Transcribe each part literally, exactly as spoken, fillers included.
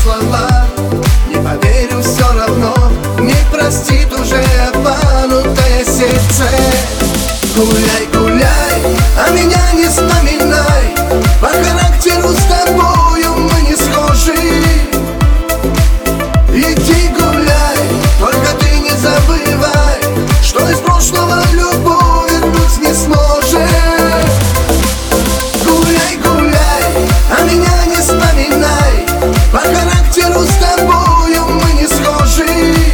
слова. Не поверю все равно, не простит уже обманутое сердце. Гуляй, гуляй, а меня не вспоминай. По характеру с тобою мы не схожи. Иди гуляй, только ты не забывай, что из прошлого в любовь вернуть не сможешь. Гуляй, гуляй, а меня не вспоминай. По характеру с тобою мы не схожи.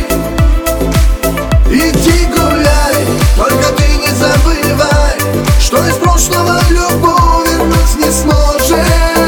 Иди гуляй, только ты не забывай, что из прошлого в любовь вернуть не сможешь.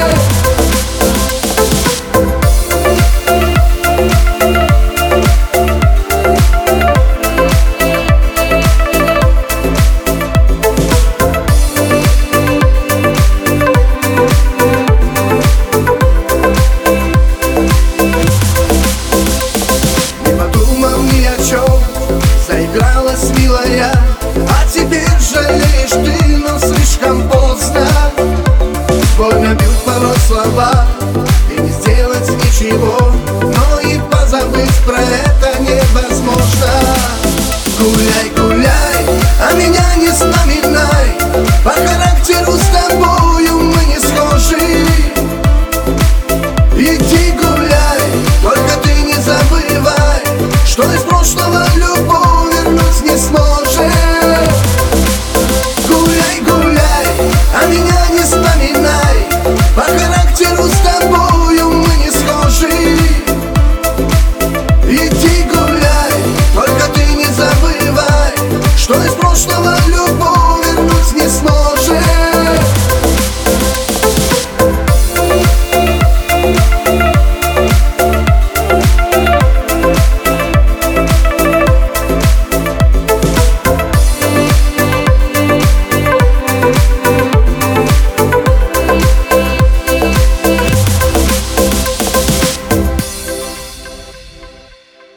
Заигралась милая, а теперь жалеешь ты, но слишком поздно. Больно бьют порой слова, и не сделать ничего.